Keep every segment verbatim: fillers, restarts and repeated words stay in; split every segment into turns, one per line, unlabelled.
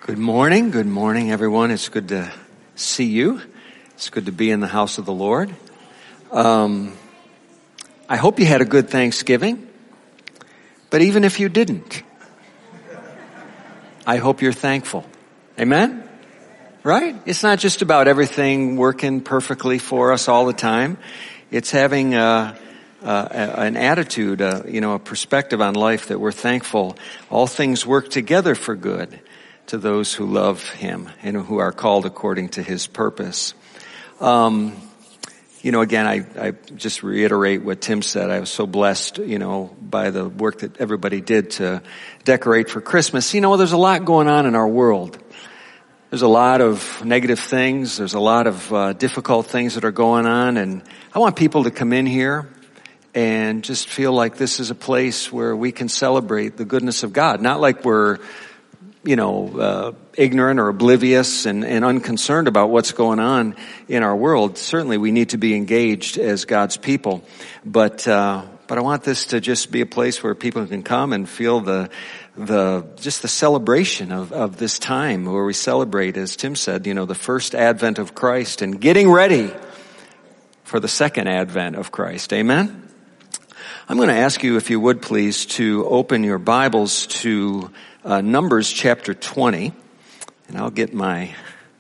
Good morning. Good morning, everyone. It's good to see you. It's good to be in the house of the Lord. Um, I hope you had a good Thanksgiving. But even if you didn't, I hope you're thankful. Amen? Right? It's not just about everything working perfectly for us all the time. It's having uh, uh, an attitude, uh, you know, a perspective on life that we're thankful. All things work together for good to those who love Him and who are called according to His purpose. Um, you know, again, I, I just reiterate what Tim said. I was so blessed, you know, by the work that everybody did to decorate for Christmas. You know, there's a lot going on in our world. There's a lot of negative things. There's a lot of uh, difficult things that are going on. And I want people to come in here and just feel like this is a place where we can celebrate the goodness of God. Not like we're you know, uh, ignorant or oblivious and, and unconcerned about what's going on in our world. Certainly we need to be engaged as God's people. But, uh, but I want this to just be a place where people can come and feel the, the, just the celebration of, of this time where we celebrate, as Tim said, you know, the first advent of Christ and getting ready for the second advent of Christ. Amen? I'm going to ask you, if you would please, to open your Bibles to Uh, Numbers chapter twenty, and I'll get my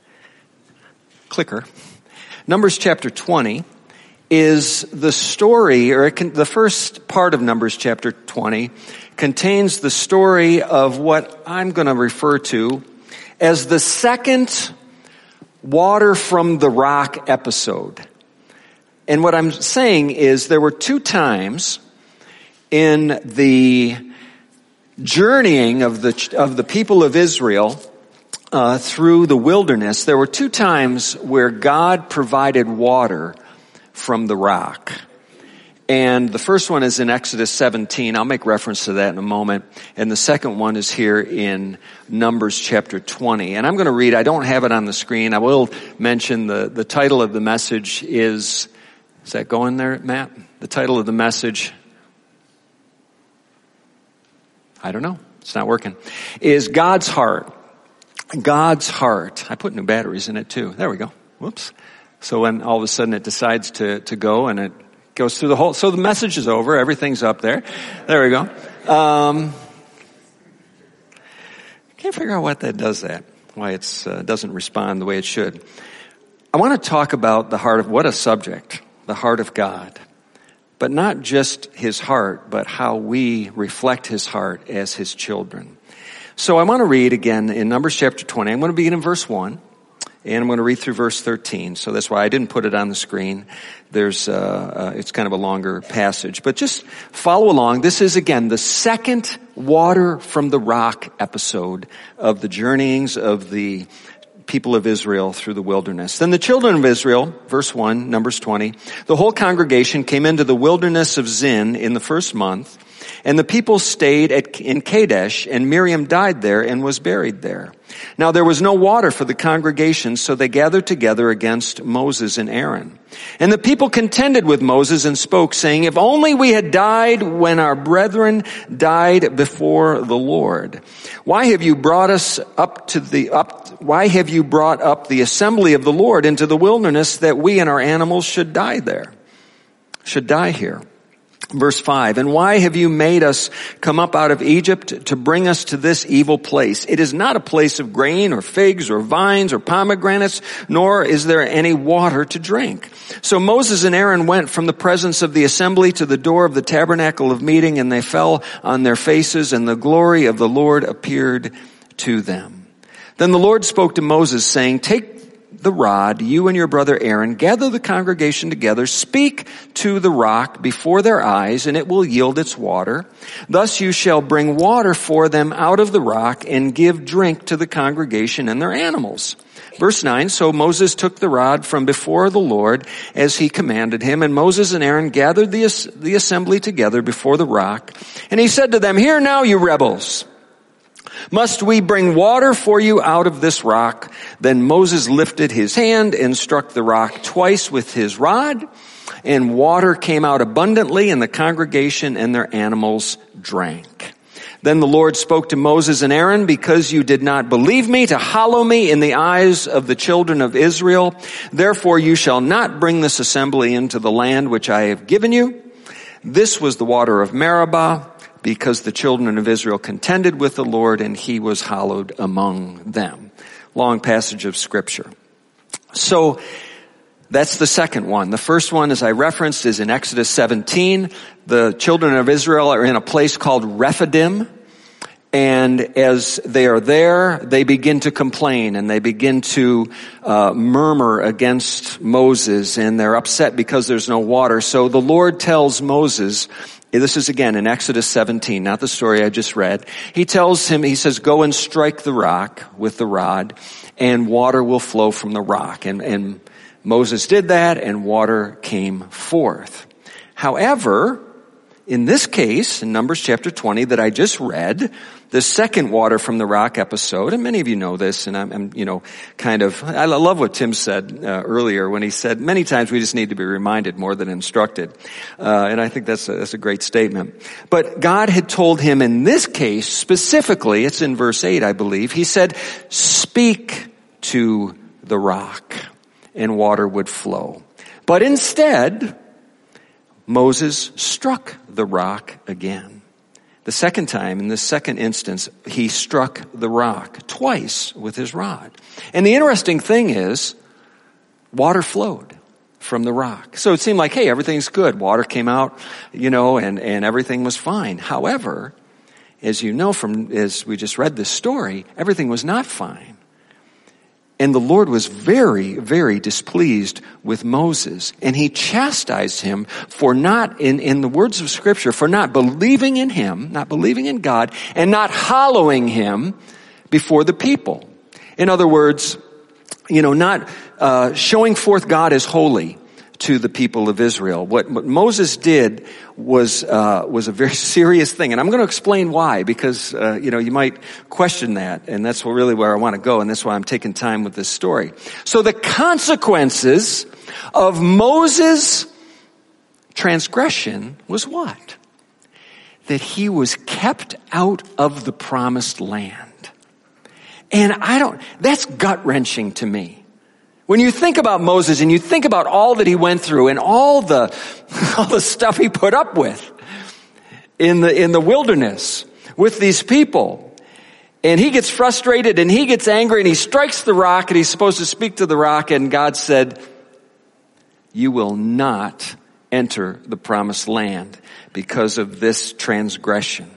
clicker. Numbers chapter twenty is the story, or it can, the first part of Numbers chapter twenty contains the story of what I'm going to refer to as the second water from the rock episode. And what I'm saying is there were two times in the journeying of the of the people of Israel uh, through the wilderness, there were two times where God provided water from the rock. And the first one is in Exodus seventeen. I'll make reference to that in a moment. And the second one is here in Numbers chapter twenty. And I'm going to read, I don't have it on the screen. I will mention the, the title of the message is, is that going there, Matt? The title of the message, I don't know. It's not working. Is God's heart. God's heart. I put new batteries in it too. There we go. Whoops. So when all of a sudden it decides to, to go and it goes through the whole, so the message is over. Everything's up there. There we go. Um, can't figure out what that does that. Why it's, uh, doesn't respond the way it should. I want to talk about the heart of, what a subject. The heart of God. But not just His heart, but how we reflect His heart as His children. So I want to read again in Numbers chapter twenty. I'm going to begin in verse one, and I'm going to read through verse thirteen. So that's why I didn't put it on the screen. There's, uh, uh it's kind of a longer passage. But just follow along. This is, again, the second water from the rock episode of the journeyings of the people of Israel through the wilderness. Then the children of Israel, verse one, Numbers twenty, the whole congregation came into the wilderness of Zin in the first month, and the people stayed at, in Kadesh, and Miriam died there and was buried there. Now there was no water for the congregation, so they gathered together against Moses and Aaron. And the people contended with Moses and spoke, saying, if only we had died when our brethren died before the Lord. Why have you brought us up to the, up, why have you brought up the assembly of the Lord into the wilderness that we and our animals should die there, should die here? Verse five, and why have you made us come up out of Egypt to bring us to this evil place? It is not a place of grain or figs or vines or pomegranates, nor is there any water to drink. So Moses and Aaron went from the presence of the assembly to the door of the tabernacle of meeting, and they fell on their faces, and the glory of the Lord appeared to them. Then the Lord spoke to Moses, saying, take the rod, you and your brother Aaron, gather the congregation together, speak to the rock before their eyes, and it will yield its water. Thus you shall bring water for them out of the rock and give drink to the congregation and their animals. Verse nine, so Moses took the rod from before the Lord as he commanded him, and Moses and Aaron gathered the, the assembly together before the rock. And he said to them, hear now, you rebels. Must we bring water for you out of this rock? Then Moses lifted his hand and struck the rock twice with his rod, and water came out abundantly, and the congregation and their animals drank. Then the Lord spoke to Moses and Aaron, because you did not believe me to hallow me in the eyes of the children of Israel. Therefore you shall not bring this assembly into the land which I have given you. This was the water of Meribah, because the children of Israel contended with the Lord, and he was hallowed among them. Long passage of Scripture. So, that's the second one. The first one, as I referenced, is in Exodus seventeen. The children of Israel are in a place called Rephidim. And as they are there, they begin to complain and they begin to uh, murmur against Moses, and they're upset because there's no water. So the Lord tells Moses, this is again in Exodus seventeen, not the story I just read. He tells him, he says, go and strike the rock with the rod, and water will flow from the rock. And, and Moses did that, and water came forth. However, in this case, in Numbers chapter twenty that I just read, the second water from the rock episode, and many of you know this, and I'm, I'm you know, kind of, I love what Tim said uh, earlier when he said, many times we just need to be reminded more than instructed. Uh, and I think that's a, that's a great statement. But God had told him in this case, specifically, it's in verse eight, I believe, he said, speak to the rock, and water would flow. But instead, Moses struck the rock again. The second time, in the second instance, he struck the rock twice with his rod. And the interesting thing is, water flowed from the rock. So it seemed like, hey, everything's good. Water came out, you know, and, and everything was fine. However, as you know from, as we just read this story, everything was not fine. And the Lord was very, very displeased with Moses. And he chastised him for not, in, in the words of Scripture, for not believing in him, not believing in God, and not hallowing him before the people. In other words, you know, not uh, showing forth God as holy to the people of Israel. What, what Moses did was uh, was a very serious thing, and I'm going to explain why, because uh, you know you might question that, and that's really where I want to go, and that's why I'm taking time with this story. So the consequences of Moses' transgression was what? That he was kept out of the promised land. And I don't, that's gut-wrenching to me. When you think about Moses and you think about all that he went through and all the, all the stuff he put up with in the, in the wilderness with these people, and he gets frustrated and he gets angry and he strikes the rock, and he's supposed to speak to the rock, and God said, you will not enter the promised land because of this transgression.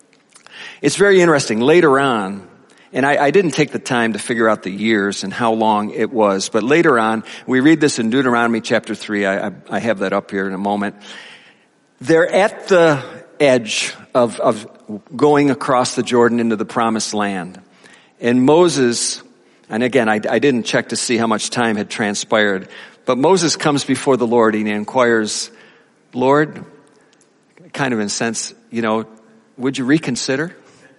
It's very interesting. Later on, and I, I didn't take the time to figure out the years and how long it was, but later on, we read this in Deuteronomy chapter three. I, I, I have that up here in a moment. They're at the edge of, of going across the Jordan into the promised land. And Moses, and again, I, I didn't check to see how much time had transpired, but Moses comes before the Lord and he inquires, Lord, kind of in a sense, you know, would you reconsider?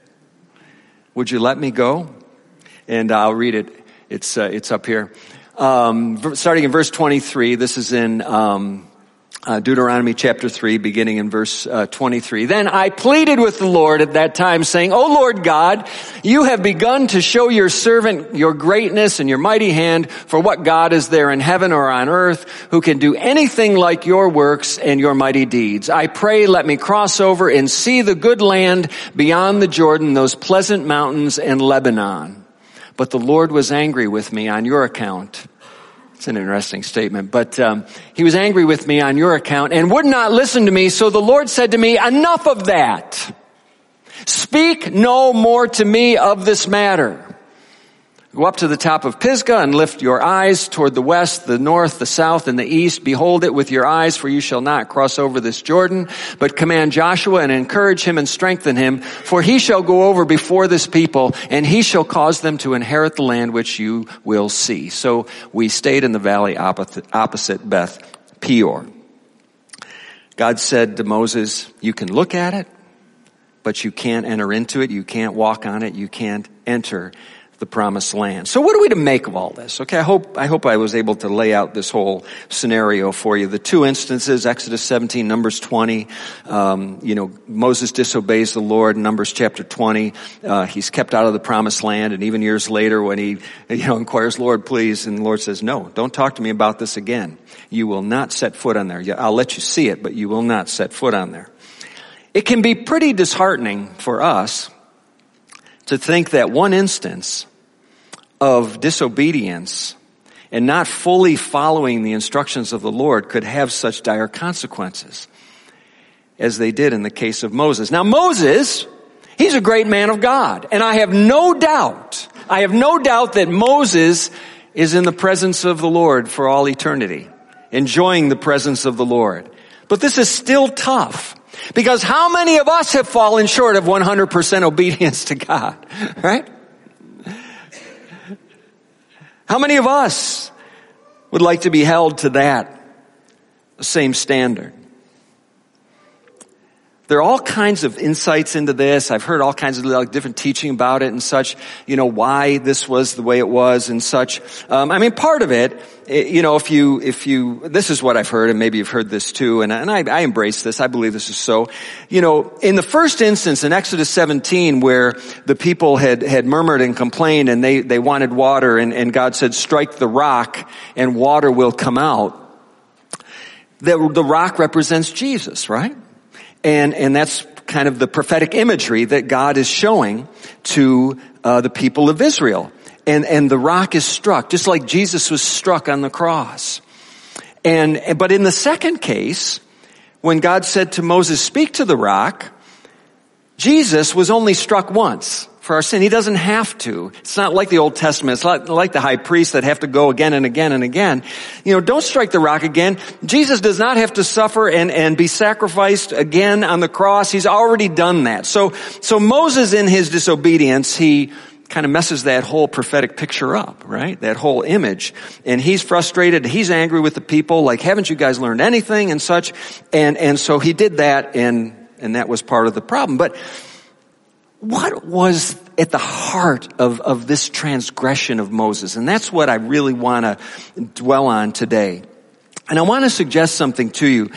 Would you let me go? And I'll read it. It's uh, it's up here. Um, starting in verse twenty-three. This is in um, uh, Deuteronomy chapter three, beginning in verse uh, twenty-three. Then I pleaded with the Lord at that time, saying, O Lord God, you have begun to show your servant your greatness and your mighty hand. For what God is there in heaven or on earth who can do anything like your works and your mighty deeds? I pray, let me cross over and see the good land beyond the Jordan, those pleasant mountains and Lebanon. But the Lord was angry with me on your account. It's an interesting statement, but um, he was angry with me on your account and would not listen to me. So the Lord said to me, enough of that. Speak no more to me of this matter. Go up to the top of Pisgah and lift your eyes toward the west, the north, the south, and the east. Behold it with your eyes, for you shall not cross over this Jordan. But command Joshua and encourage him and strengthen him, for he shall go over before this people, and he shall cause them to inherit the land which you will see. So we stayed in the valley opposite, opposite Beth Peor. God said to Moses, you can look at it, but you can't enter into it. You can't walk on it. You can't enter the promised land. So what are we to make of all this? Okay, I hope, I hope I was able to lay out this whole scenario for you. The two instances, Exodus seventeen, Numbers twenty, um, you know, Moses disobeys the Lord, Numbers chapter twenty, uh, he's kept out of the promised land, and even years later when he, you know, inquires, Lord, please, and the Lord says, no, don't talk to me about this again. You will not set foot on there. I'll let you see it, but you will not set foot on there. It can be pretty disheartening for us to think that one instance of disobedience and not fully following the instructions of the Lord could have such dire consequences as they did in the case of Moses. Now Moses, he's a great man of God, and I have no doubt, I have no doubt that Moses is in the presence of the Lord for all eternity, enjoying the presence of the Lord. But this is still tough. Because how many of us have fallen short of one hundred percent obedience to God, right? How many of us would like to be held to that same standard? There are all kinds of insights into this. I've heard all kinds of like, different teaching about it and such, you know, why this was the way it was and such. Um, I mean, part of it, you know, if you, if you, this is what I've heard, and maybe you've heard this too, and, and I, I embrace this. I believe this is so. You know, in the first instance in Exodus seventeen, where the people had, had murmured and complained and they, they wanted water, and, and God said, strike the rock and water will come out. The, the rock represents Jesus, right? And, and that's kind of the prophetic imagery that God is showing to, uh, the people of Israel. And, and the rock is struck, just like Jesus was struck on the cross. And, but in the second case, when God said to Moses, speak to the rock, Jesus was only struck once for our sin. He doesn't have to. It's not like the Old Testament. It's not like the high priests that have to go again and again and again. You know, don't strike the rock again. Jesus does not have to suffer and, and be sacrificed again on the cross. He's already done that. So, so Moses in his disobedience, he kind of messes that whole prophetic picture up, right? That whole image. And he's frustrated. He's angry with the people. Like, haven't you guys learned anything and such? And, and so he did that, and, and that was part of the problem. But what was at the heart of, of this transgression of Moses? And that's what I really want to dwell on today. And I want to suggest something to you.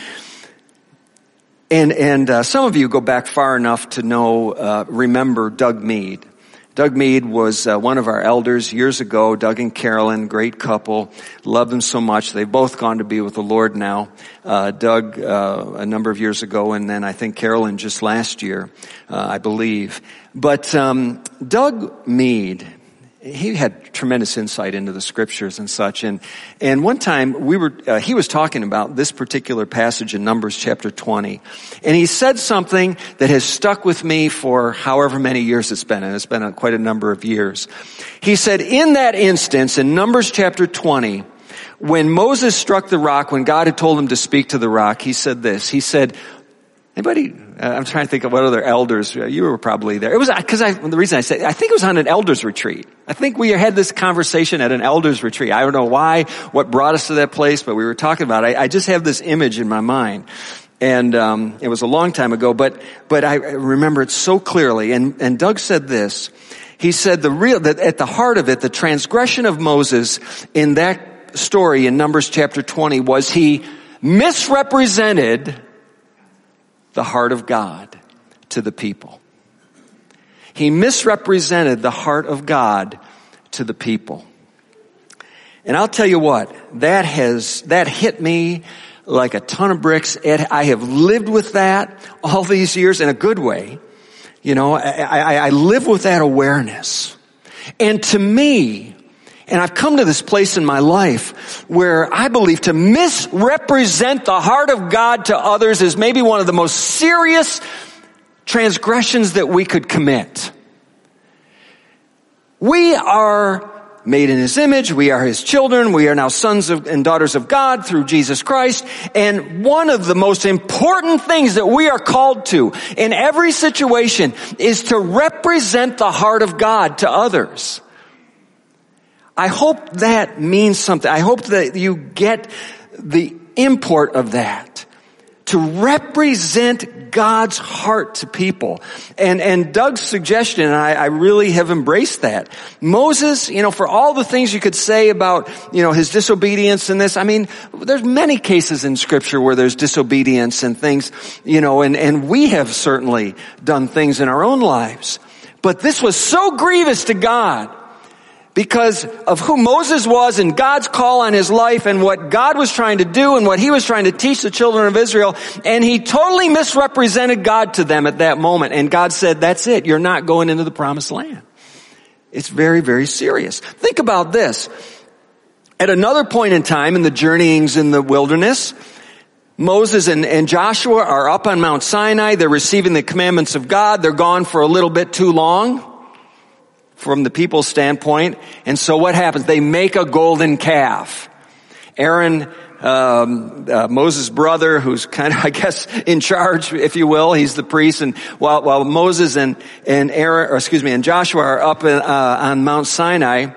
And, and uh, some of you go back far enough to know, uh, remember Doug Mead. Doug Mead was uh, one of our elders years ago. Doug and Carolyn, great couple. Love them so much. They've both gone to be with the Lord now. Uh, Doug uh, a number of years ago, and then I think Carolyn just last year, uh, I believe. But um, Doug Mead, he had tremendous insight into the scriptures and such. And and one time we were, uh, he was talking about this particular passage in Numbers chapter twenty, and he said something that has stuck with me for however many years it's been, and it's been a, quite a number of years. He said, in that instance in Numbers chapter twenty, when Moses struck the rock, when God had told him to speak to the rock, he said this. He said, anybody? Uh, I'm trying to think of what other elders. Uh, you were probably there. It was because I. The reason I say, I think it was on an elders retreat. I think we had this conversation at an elders retreat. I don't know why, what brought us to that place, but we were talking about it. I, I just have this image in my mind, and um, it was a long time ago. But but I remember it so clearly. And and Doug said this. He said the real that at the heart of it, the transgression of Moses in that story in Numbers chapter twenty was he misrepresented the heart of God to the people. He misrepresented the heart of God to the people. And I'll tell you what, that has, that hit me like a ton of bricks. It, I have lived with that all these years in a good way. You know, I, I, I live with that awareness. And to me, and I've come to this place in my life where I believe to misrepresent the heart of God to others is maybe one of the most serious transgressions that we could commit. We are made in His image. We are His children. We are now sons of, and daughters of God through Jesus Christ. And one of the most important things that we are called to in every situation is to represent the heart of God to others. I hope that means something. I hope that you get the import of that. to represent God's heart to people. And, and Doug's suggestion, and I, I really have embraced that. Moses, you know, for all the things you could say about, you know, his disobedience and this, I mean, there's many cases in Scripture where there's disobedience and things, you know, and, and we have certainly done things in our own lives. But this was so grievous to God, because of who Moses was and God's call on his life and what God was trying to do and what he was trying to teach the children of Israel. And he totally misrepresented God to them at that moment. And God said, that's it. You're not going into the promised land. It's very, very serious. Think about this. At another point in time in the journeyings in the wilderness, Moses and, and Joshua are up on Mount Sinai. They're receiving the commandments of God. They're gone for a little bit too long from the people's standpoint. And so what happens? They make a golden calf. Aaron, um, uh, Moses' brother, who's kind of, I guess, in charge, if you will, he's the priest. And while, while Moses and, and Aaron, or excuse me, and Joshua are up in, uh, on Mount Sinai,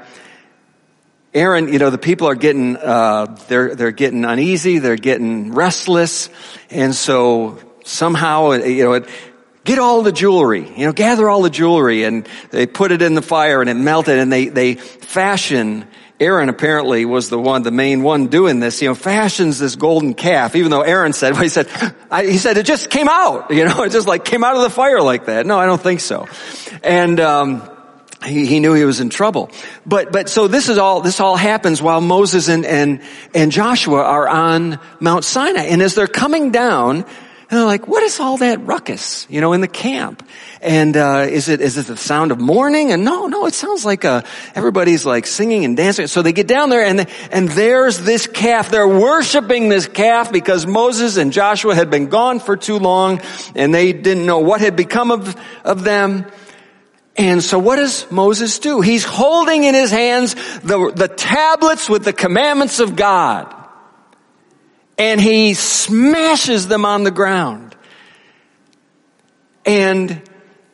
Aaron, you know, the people are getting, uh, they're, they're getting uneasy, they're getting restless. And so somehow, you know, it, get all the jewelry, you know, gather all the jewelry, and they put it in the fire and it melted, and they, they fashion, Aaron apparently was the one, the main one doing this, you know, fashions this golden calf, even though Aaron said, well, he said, I, he said it just came out, you know, it just like came out of the fire like that. No, I don't think so. And, um, He, he knew he was in trouble. But, but so this is all, this all happens while Moses and, and, and Joshua are on Mount Sinai. And as they're coming down, and they're like, what is all that ruckus, you know, in the camp? And, uh, is it, is it the sound of mourning? And no, no, it sounds like, uh, everybody's like singing and dancing. So they get down there and, and there's this calf. They're worshiping this calf because Moses and Joshua had been gone for too long and they didn't know what had become of, of them. And so what does Moses do? He's holding in his hands the, the tablets with the commandments of God. And he smashes them on the ground. And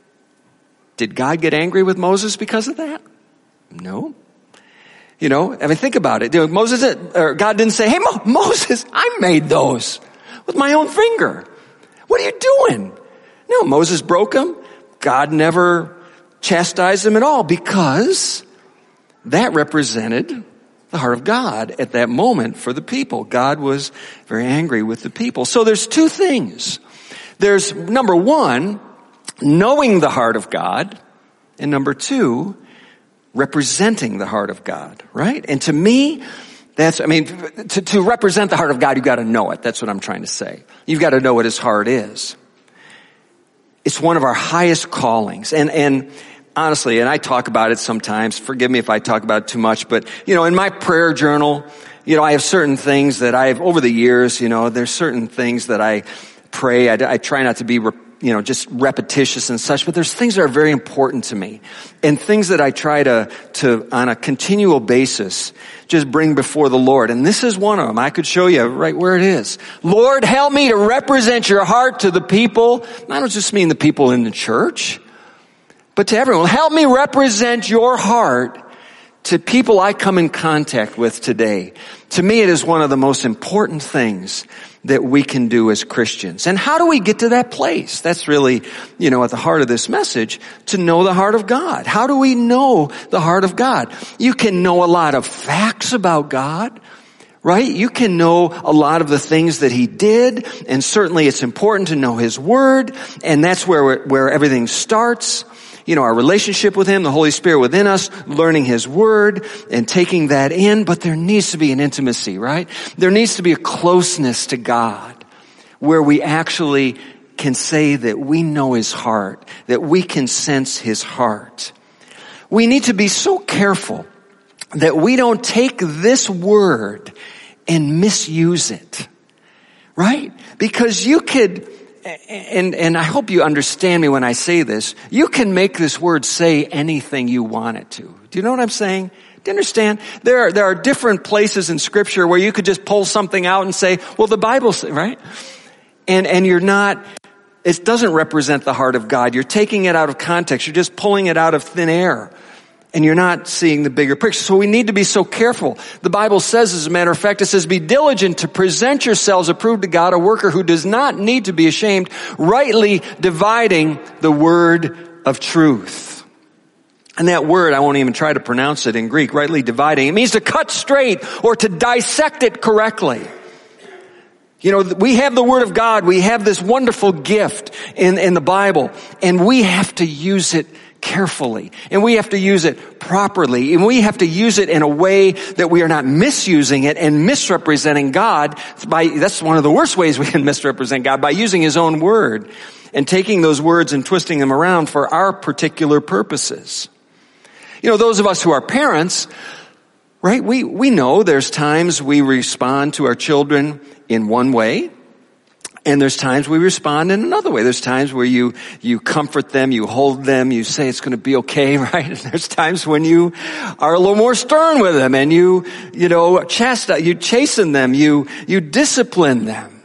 did God get angry with Moses because of that? No. You know, I mean, think about it. Moses, or God didn't say, hey, Mo- Moses, I made those with my own finger. What are you doing? No, Moses broke them. God never chastised him at all because that represented the heart of God at that moment for the people. God was very angry with the people. So there's two things. There's, number one, knowing the heart of God, and number two, representing the heart of God, right? And to me, that's, I mean, to, to represent the heart of God, you've got to know it. That's what I'm trying to say. You've got to know what his heart is. It's one of our highest callings. And, and honestly, and I talk about it sometimes, forgive me if I talk about it too much, but, you know, in my prayer journal, you know, I have certain things that I've, over the years, you know, there's certain things that I pray. I, I try not to be, you know, just repetitious and such, but there's things that are very important to me and things that I try to, to, on a continual basis, just bring before the Lord. And this is one of them. I could show you right where it is. Lord, help me to represent your heart to the people. I don't just mean the people in the church, but to everyone. Help me represent your heart to people I come in contact with today. To me, it is one of the most important things that we can do as Christians. And how do we get to that place? That's really, you know, at the heart of this message, to know the heart of God. How do we know the heart of God? You can know a lot of facts about God, right? You can know a lot of the things that he did, and certainly it's important to know his word, and that's where, where everything starts. You know, our relationship with him, the Holy Spirit within us, learning his word and taking that in. But there needs to be an intimacy, right? There needs to be a closeness to God where we actually can say that we know his heart, that we can sense his heart. We need to be so careful that we don't take this word and misuse it, right? Because you could... And, and I hope you understand me when I say this. You can make this word say anything you want it to. Do you know what I'm saying? Do you understand? There are, there are different places in Scripture where you could just pull something out and say, well, the Bible says, right? And, and you're not, it doesn't represent the heart of God. You're taking it out of context. You're just pulling it out of thin air. and you're not seeing the bigger picture. So we need to be so careful. The Bible says, as a matter of fact, it says, be diligent to present yourselves approved to God, a worker who does not need to be ashamed, rightly dividing the word of truth. And that word, I won't even try to pronounce it in Greek, rightly dividing. It means to cut straight or to dissect it correctly. You know, we have the Word of God. We have this wonderful gift in, in the Bible, and we have to use it carefully, and we have to use it properly, and we have to use it in a way that we are not misusing it and misrepresenting God. By that's one of the worst ways we can misrepresent God, by using His own word and taking those words and twisting them around for our particular purposes. You know, those of us who are parents, right, we, we know there's times we respond to our children in one way, and there's times we respond in another way. There's times where you, you comfort them, you hold them, you say it's going to be okay, right? And there's times when you are a little more stern with them and you, you know, chastise, you chasten them, you, you discipline them.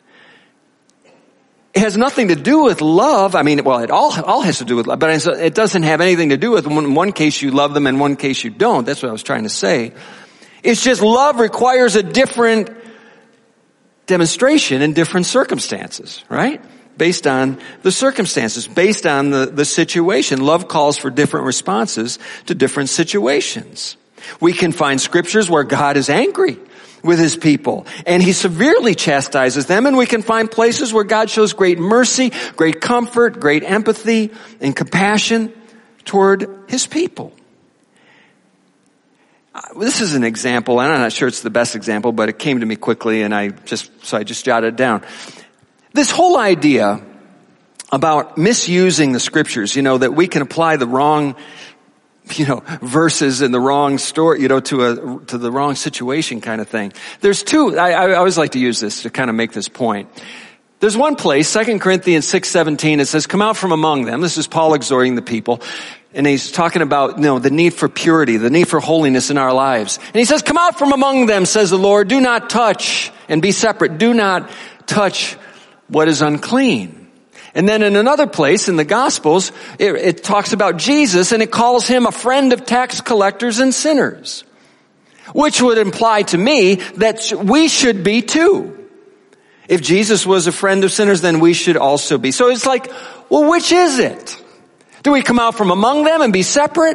It has nothing to do with love. I mean, well, it all, all has to do with love, but it doesn't have anything to do with in one case you love them and one case you don't. That's what I was trying to say. It's just love requires a different demonstration in different circumstances, right? Based on the circumstances, based on the, the situation. Love calls for different responses to different situations. We can find scriptures where God is angry with His people, and He severely chastises them, and we can find places where God shows great mercy, great comfort, great empathy, and compassion toward His people. This is an example, and I'm not sure it's the best example, but it came to me quickly, and I just, so I just jotted it down. This whole idea about misusing the scriptures, you know, that we can apply the wrong, you know, verses in the wrong story, you know, to a, to the wrong situation kind of thing. There's two, I, I always like to use this to kind of make this point. There's one place, Second Corinthians six seventeen, it says, come out from among them. This is Paul exhorting the people. And he's talking about, you know, the need for purity, the need for holiness in our lives. And he says, come out from among them, says the Lord. Do not touch and be separate. Do not touch what is unclean. And then in another place in the Gospels, it, it talks about Jesus, and it calls Him a friend of tax collectors and sinners, which would imply to me that we should be too. If Jesus was a friend of sinners, then we should also be. So it's like, well, which is it? Do we come out from among them and be separate?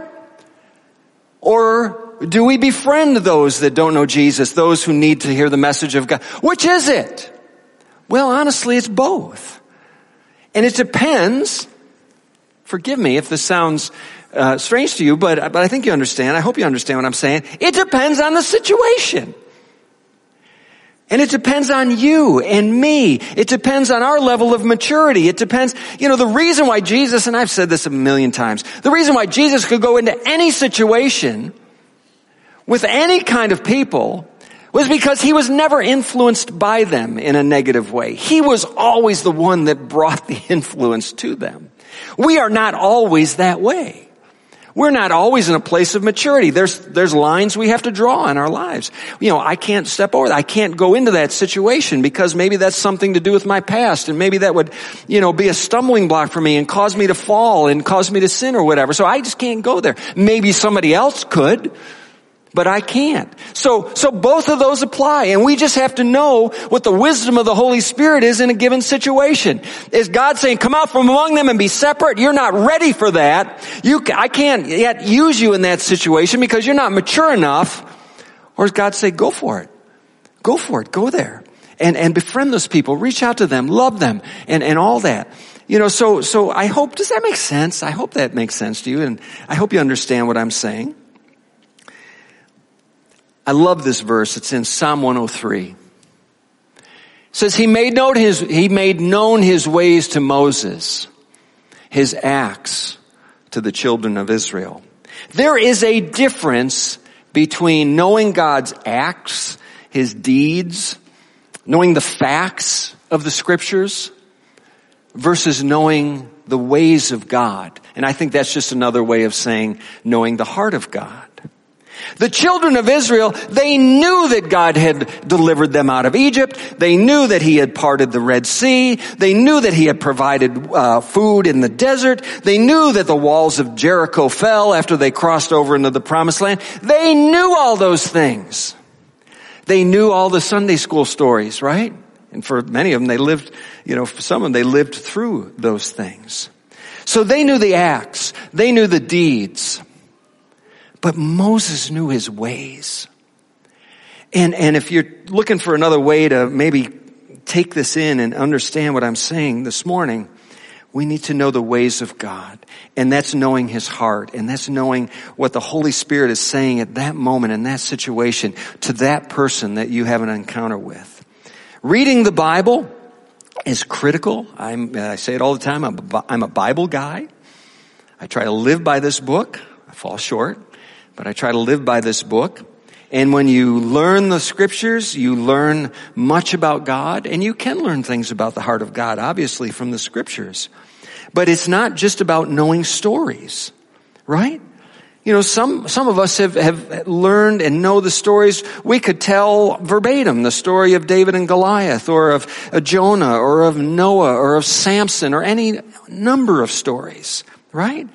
Or do we befriend those that don't know Jesus, those who need to hear the message of God? Which is it? Well, honestly, it's both. And it depends, forgive me if this sounds uh, strange to you, but, but I think you understand. I hope you understand what I'm saying. It depends on the situation. And it depends on you and me. It depends on our level of maturity. It depends, you know, the reason why Jesus, and I've said this a million times, the reason why Jesus could go into any situation with any kind of people was because He was never influenced by them in a negative way. He was always the one that brought the influence to them. We are not always that way. We're not always in a place of maturity. There's, there's lines we have to draw in our lives. You know, I can't step over that. I can't go into that situation because maybe that's something to do with my past, and maybe that would, you know, be a stumbling block for me and cause me to fall and cause me to sin or whatever. So I just can't go there. Maybe somebody else could, but I can't. So, so both of those apply, and we just have to know what the wisdom of the Holy Spirit is in a given situation. Is God saying, come out from among them and be separate? You're not ready for that. You, I can't yet use you in that situation because you're not mature enough. Or does God say, go for it. Go for it. Go there. And, and befriend those people. Reach out to them. Love them. And, and all that. You know, so, so I hope, does that make sense? I hope that makes sense to you, and I hope you understand what I'm saying. I love this verse. It's in Psalm one oh three. It says, he made known his, he made known his ways to Moses, His acts to the children of Israel. There is a difference between knowing God's acts, His deeds, knowing the facts of the scriptures, versus knowing the ways of God. And I think that's just another way of saying knowing the heart of God. The children of Israel, they knew that God had delivered them out of Egypt. They knew that he had parted the Red Sea. They knew that he had provided uh, food in the desert. They knew that the walls of Jericho fell after they crossed over into the Promised Land. They knew all those things. They knew all the Sunday school stories, right? And for many of them, they lived, you know, for some of them, they lived through those things. So they knew the acts. They knew the deeds. But Moses knew his ways. And, and if you're looking for another way to maybe take this in and understand what I'm saying this morning, we need to know the ways of God. And that's knowing his heart. And that's knowing what the Holy Spirit is saying at that moment in that situation to that person that you have an encounter with. Reading the Bible is critical. I'm, I say it all the time. I'm a, I'm a Bible guy. I try to live by this book. I fall short. But I try to live by this book. And when you learn the scriptures, you learn much about God. And you can learn things about the heart of God, obviously, from the scriptures. But it's not just about knowing stories, right? You know, some, some of us have, have learned and know the stories. We could tell verbatim the story of David and Goliath, or of Jonah, or of Noah, or of Samson, or any number of stories, right?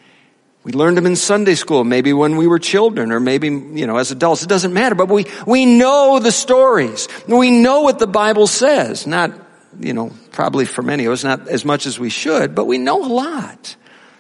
We learned them in Sunday school, maybe when we were children, or maybe, you know, as adults. It doesn't matter, but we, we know the stories. We know what the Bible says. Not, you know, probably for many of us, not as much as we should, but we know a lot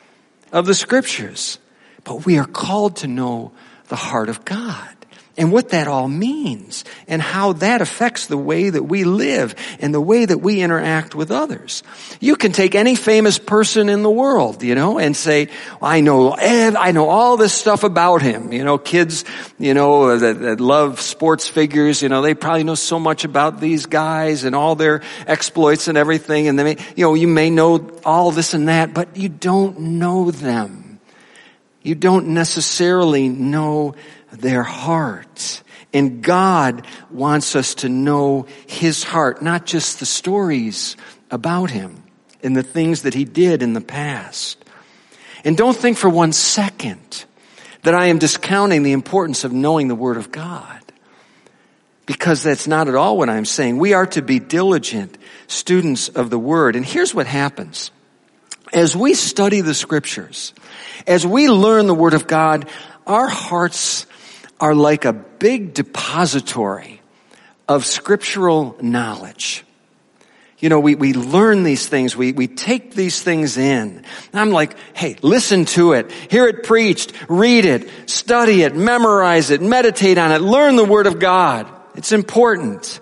of the scriptures. But we are called to know the heart of God and what that all means and how that affects the way that we live and the way that we interact with others. You can take any famous person in the world, you know, and say, I know, I know all this stuff about him. You know, kids, you know, that, that love sports figures, you know, they probably know so much about these guys and all their exploits and everything. And they may, you know, you may know all this and that, but you don't know them. You don't necessarily know their heart. And God wants us to know his heart, not just the stories about him and the things that he did in the past. And don't think for one second that I am discounting the importance of knowing the Word of God, because that's not at all what I'm saying. We are to be diligent students of the Word. And here's what happens. As we study the Scriptures, as we learn the Word of God, our hearts are like a big depository of scriptural knowledge. You know, we, we learn these things. We, we take these things in. And I'm like, hey, listen to it. Hear it preached. Read it. Study it. Memorize it. Meditate on it. Learn the Word of God. It's important.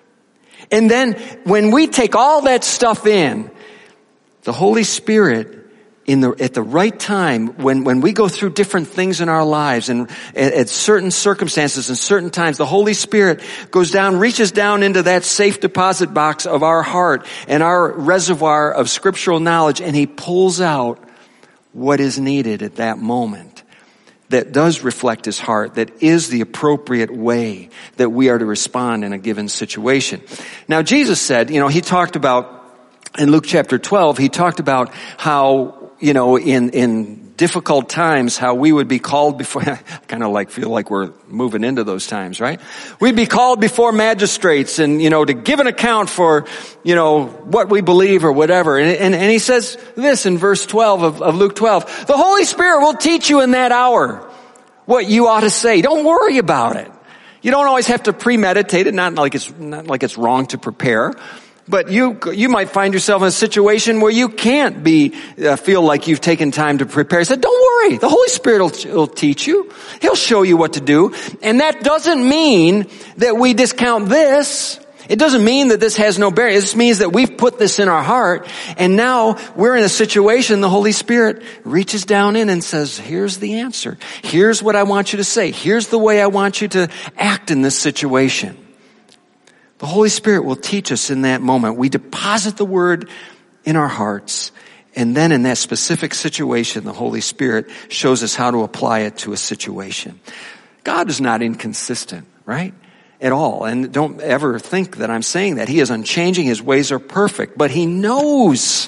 And then when we take all that stuff in, the Holy Spirit, in the, at the right time, when, when we go through different things in our lives and at, at certain circumstances and certain times, the Holy Spirit goes down, reaches down into that safe deposit box of our heart and our reservoir of scriptural knowledge, and he pulls out what is needed at that moment that does reflect his heart, that is the appropriate way that we are to respond in a given situation. Now, Jesus said, you know, he talked about, in Luke chapter twelve, he talked about how, you know, in, in difficult times, how we would be called before, I kind of like feel like we're moving into those times, right? We'd be called before magistrates and, you know, to give an account for, you know, what we believe or whatever. And, and, and he says this in verse twelve of, of Luke twelve, the Holy Spirit will teach you in that hour what you ought to say. Don't worry about it. You don't always have to premeditate it, not like it's, not like it's wrong to prepare. But you, you might find yourself in a situation where you can't be, uh, feel like you've taken time to prepare. He said, don't worry. The Holy Spirit will, will teach you. He'll show you what to do. And that doesn't mean that we discount this. It doesn't mean that this has no bearing. It just means that we've put this in our heart. And now we're in a situation, the Holy Spirit reaches down in and says, here's the answer. Here's what I want you to say. Here's the way I want you to act in this situation. The Holy Spirit will teach us in that moment. We deposit the Word in our hearts, and then in that specific situation, the Holy Spirit shows us how to apply it to a situation. God is not inconsistent, right? At all. And don't ever think that I'm saying that. He is unchanging. His ways are perfect. But he knows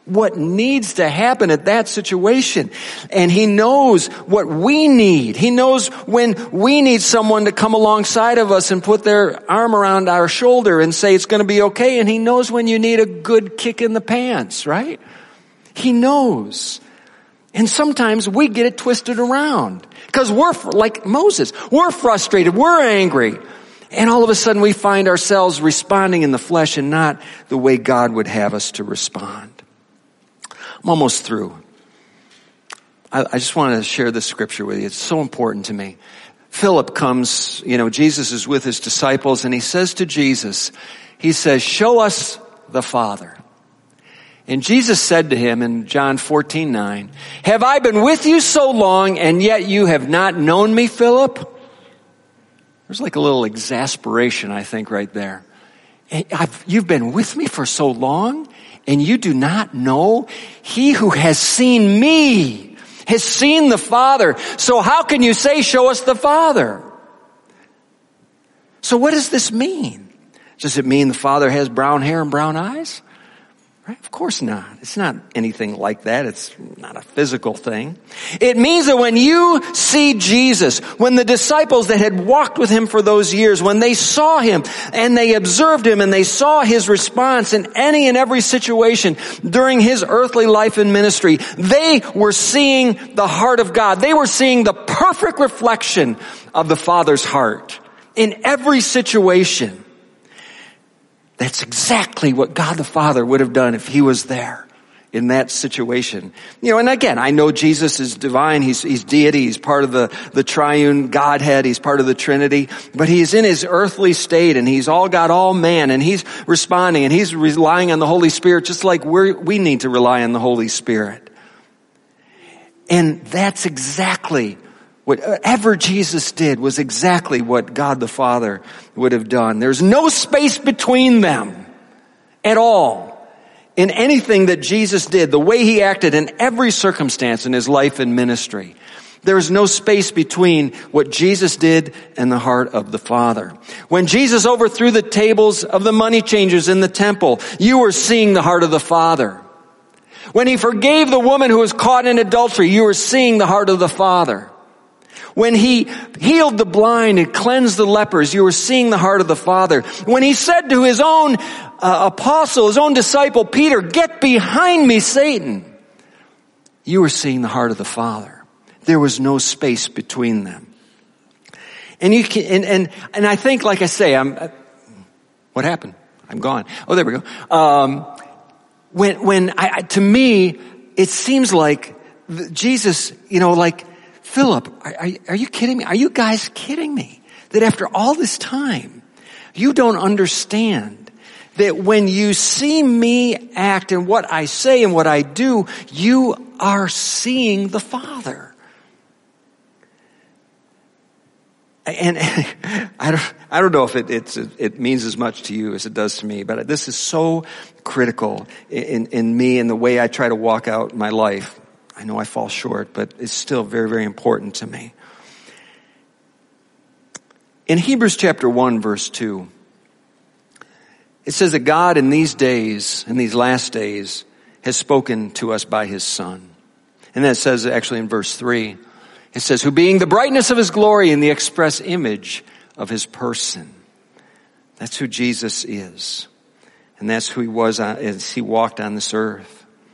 what needs to happen at that situation. And he knows what we need. He knows when we need someone to come alongside of us and put their arm around our shoulder and say it's going to be okay. And he knows when you need a good kick in the pants, right? He knows. And sometimes we get it twisted around because we're like Moses. We're frustrated. We're angry. And all of a sudden we find ourselves responding in the flesh and not the way God would have us to respond. I'm almost through. I, I just want to share this scripture with you. It's so important to me. Philip comes, you know, Jesus is with his disciples and he says to Jesus, he says, show us the Father. And Jesus said to him in John fourteen nine, have I been with you so long and yet you have not known me, Philip? There's like a little exasperation, I think, right there. I've, you've been with me for so long and you do not know? He who has seen me has seen the Father. So how can you say, show us the Father? So what does this mean? Does it mean the Father has brown hair and brown eyes? Right? Of course not. It's not anything like that. It's not a physical thing. It means that when you see Jesus, when the disciples that had walked with him for those years, when they saw him and they observed him and they saw his response in any and every situation during his earthly life and ministry, they were seeing the heart of God. They were seeing the perfect reflection of the Father's heart in every situation. That's exactly what God the Father would have done if he was there in that situation. You know, and again, I know Jesus is divine. He's, he's deity. He's part of the, the triune Godhead. He's part of the Trinity. But he's in his earthly state and he's all God, all man. And he's responding and he's relying on the Holy Spirit just like we we need to rely on the Holy Spirit. And that's exactly whatever Jesus did was exactly what God the Father would have done. There's no space between them at all in anything that Jesus did, the way he acted in every circumstance in his life and ministry. There's no space between what Jesus did and the heart of the Father. When Jesus overthrew the tables of the money changers in the temple, you were seeing the heart of the Father. When he forgave the woman who was caught in adultery, you were seeing the heart of the Father. When he healed the blind and cleansed the lepers, you were seeing the heart of the Father. When he said to his own uh, apostle, his own disciple, Peter, get behind me, Satan, you were seeing the heart of the Father. There was no space between them. And you can, and, and, and I think, like I say, I'm, uh, what happened? I'm gone. Oh, there we go. Um, when, when I, to me, it seems like Jesus, you know, like, Philip, are, are, are you kidding me? Are you guys kidding me? That after all this time, you don't understand that when you see me act and what I say and what I do, you are seeing the Father. And I don't, I don't know if it, it's, it means as much to you as it does to me, but this is so critical in, in me and the way I try to walk out my life. I know I fall short, but it's still very, very important to me. In Hebrews chapter one, verse two, it says that God in these days, in these last days, has spoken to us by his Son. And then it says actually in verse three, it says, who being the brightness of his glory and the express image of his person. That's who Jesus is. And that's who he was as he walked on this earth.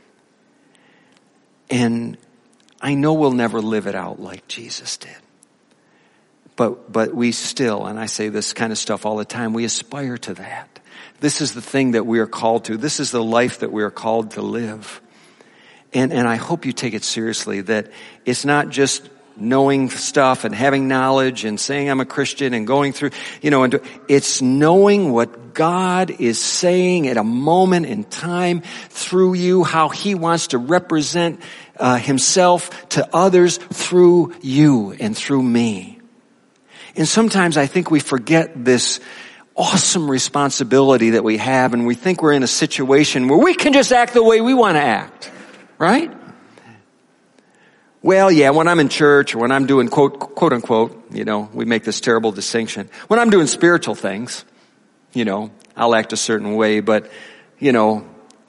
And I know we'll never live it out like Jesus did. But, but we still, and I say this kind of stuff all the time, we aspire to that. This is the thing that we are called to. This is the life that we are called to live. And, and I hope you take it seriously that it's not just knowing stuff and having knowledge and saying I'm a Christian and going through, you know, and it's knowing what God is saying at a moment in time through you, how he wants to represent uh, himself to others through you and through me. And sometimes I think we forget this awesome responsibility that we have and we think we're in a situation where we can just act the way we want to act, right? Well, yeah, when I'm in church or when I'm doing quote, quote unquote, you know, we make this terrible distinction. When I'm doing spiritual things, you know, I'll act a certain way, but, you know,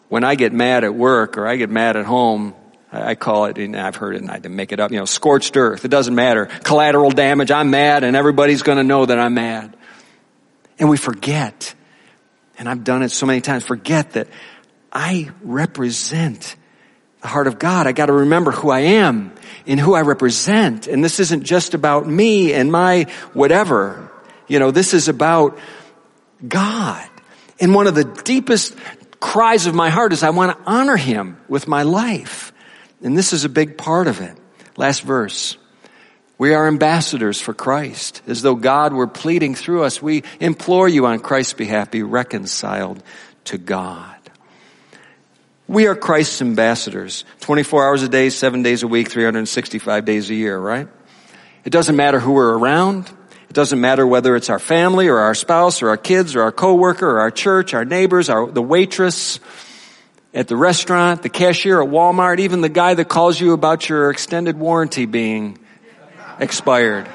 when I get mad at work or I get mad at home, I call it, and I've heard it and I didn't make it up, you know, scorched earth. It doesn't matter. Collateral damage. I'm mad and everybody's going to know that I'm mad. And we forget, and I've done it so many times, forget that I represent the heart of God. I got to remember who I am and who I represent. And this isn't just about me and my whatever. You know, this is about God. And one of the deepest cries of my heart is I want to honor him with my life. And this is a big part of it. Last verse. We are ambassadors for Christ. As though God were pleading through us, we implore you on Christ's behalf, be reconciled to God. We are Christ's ambassadors. twenty-four hours a day, seven days a week, three hundred sixty-five days a year, right? It doesn't matter who we're around. It doesn't matter whether it's our family or our spouse or our kids or our coworker or our church, our neighbors, our, the waitress at the restaurant, the cashier at Walmart, even the guy that calls you about your extended warranty being expired.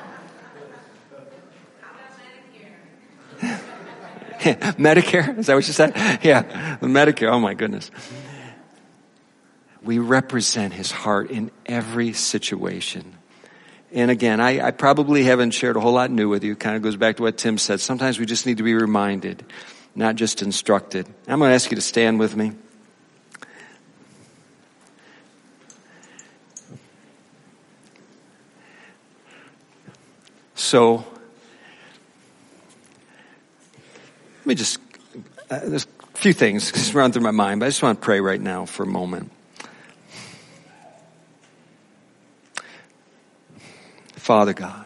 Medicare? Is that what you said? Yeah, the Medicare. Oh my goodness. We represent his heart in every situation. And again, I, I probably haven't shared a whole lot new with you. It kind of goes back to what Tim said. Sometimes we just need to be reminded, not just instructed. I'm going to ask you to stand with me. So, let me just, uh, there's a few things just run through my mind, but I just want to pray right now for a moment. Father God,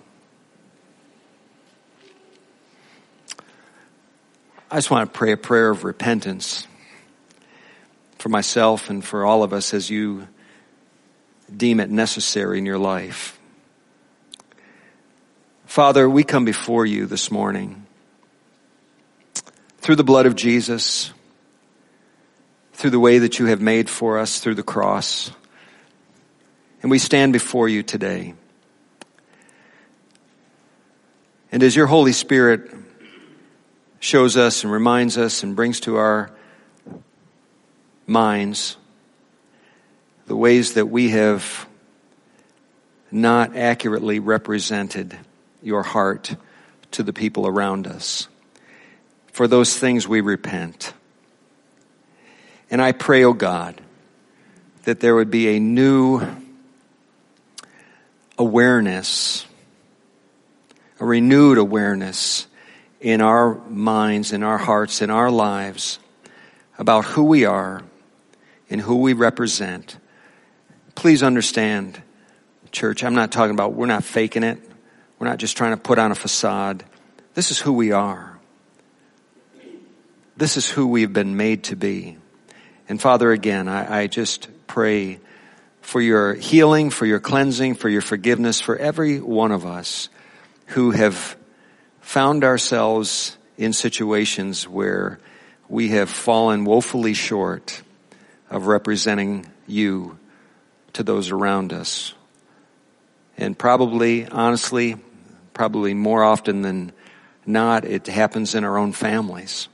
I just want to pray a prayer of repentance for myself and for all of us as you deem it necessary in your life. Father, we come before you this morning through the blood of Jesus, through the way that you have made for us through the cross, and we stand before you today. And as your Holy Spirit shows us and reminds us and brings to our minds the ways that we have not accurately represented your heart to the people around us, for those things we repent. And I pray, oh God, that there would be a new awareness, a renewed awareness in our minds, in our hearts, in our lives about who we are and who we represent. Please understand, church, I'm not talking about, we're not faking it. We're not just trying to put on a facade. This is who we are. This is who we've been made to be. And Father, again, I, I just pray for your healing, for your cleansing, for your forgiveness, for every one of us who have found ourselves in situations where we have fallen woefully short of representing you to those around us. And probably, honestly, probably more often than not, it happens in our own families.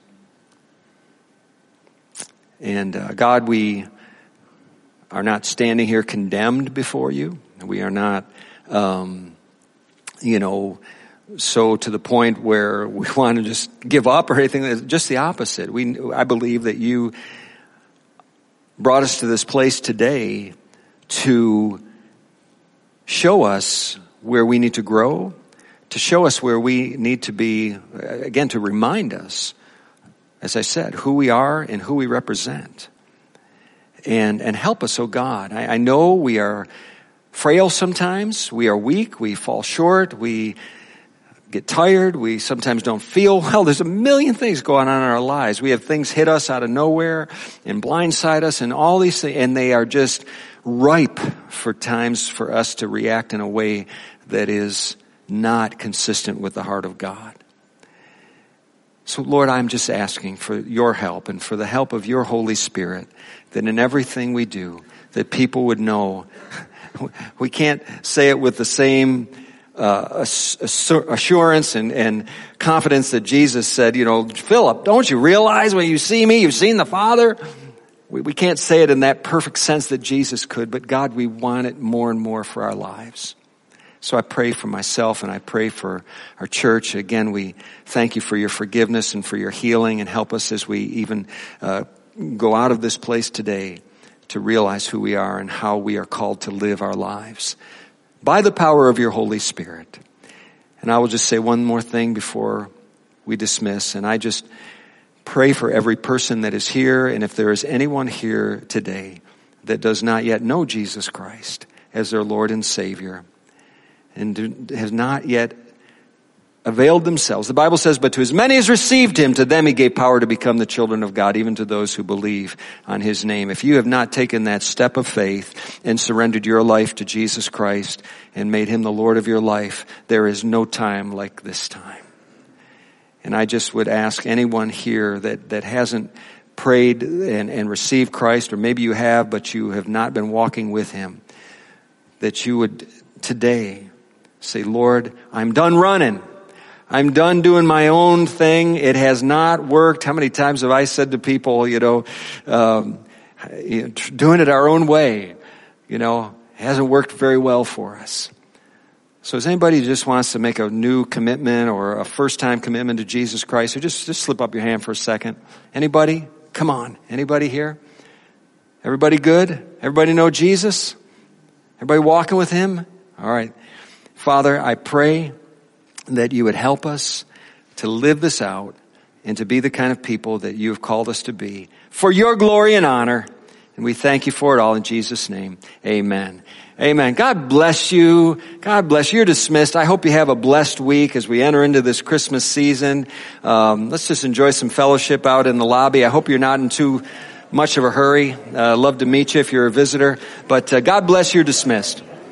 And uh, God, we are not standing here condemned before you. We are not, um, you know, so to the point where we want to just give up or anything. Just the opposite. We, I believe that you brought us to this place today to show us where we need to grow, to show us where we need to be, again, to remind us, as I said, who we are and who we represent. And and help us, oh God. I, I know we are frail sometimes. We are weak. We fall short. We get tired. We sometimes don't feel well. There's a million things going on in our lives. We have things hit us out of nowhere and blindside us and all these things, and they are just ripe for times for us to react in a way that is not consistent with the heart of God. So Lord, I'm just asking for your help and for the help of your Holy Spirit, that in everything we do, that people would know. We can't say it with the same uh, assurance and, and confidence that Jesus said, you know, Philip, don't you realize when you see me, you've seen the Father? We, we can't say it in that perfect sense that Jesus could, but God, we want it more and more for our lives. So I pray for myself and I pray for our church. Again, we thank you for your forgiveness and for your healing, and help us as we even uh, go out of this place today to realize who we are and how we are called to live our lives by the power of your Holy Spirit. And I will just say one more thing before we dismiss, and I just pray for every person that is here, and if there is anyone here today that does not yet know Jesus Christ as their Lord and Savior, and has not yet availed themselves. The Bible says, but to as many as received him, to them he gave power to become the children of God, even to those who believe on his name. If you have not taken that step of faith and surrendered your life to Jesus Christ and made him the Lord of your life, there is no time like this time. And I just would ask anyone here that, that hasn't prayed and, and received Christ, or maybe you have, but you have not been walking with him, that you would today say, Lord, I'm done running. I'm done doing my own thing. It has not worked. How many times have I said to people, you know, um, you know, doing it our own way, you know, hasn't worked very well for us. So is anybody who just wants to make a new commitment or a first-time commitment to Jesus Christ, or just, just slip up your hand for a second? Anybody? Come on. Anybody here? Everybody good? Everybody know Jesus? Everybody walking with him? All right. Father, I pray that you would help us to live this out and to be the kind of people that you have called us to be for your glory and honor. And we thank you for it all in Jesus' name. Amen. Amen. God bless you. God bless you. You're dismissed. I hope you have a blessed week as we enter into this Christmas season. Um, let's just enjoy some fellowship out in the lobby. I hope you're not in too much of a hurry. Uh, love to meet you if you're a visitor. But uh, God bless you. You're dismissed.